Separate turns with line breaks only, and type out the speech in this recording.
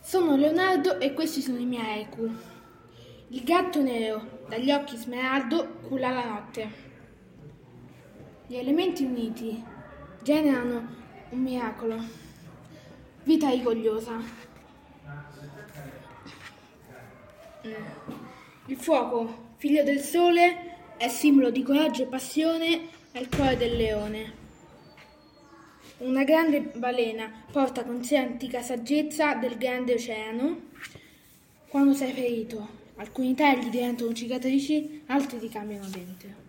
Sono Leonardo e questi sono i miei Eku. Il gatto nero, dagli occhi smeraldo, culla la notte. Gli elementi uniti generano un miracolo. Vita rigogliosa. Il fuoco, figlio del sole, è simbolo di coraggio e passione nel cuore del leone. Una grande balena porta con sé antica saggezza del grande oceano. Quando sei ferito, alcuni tagli diventano cicatrici, altri ti cambiano dente.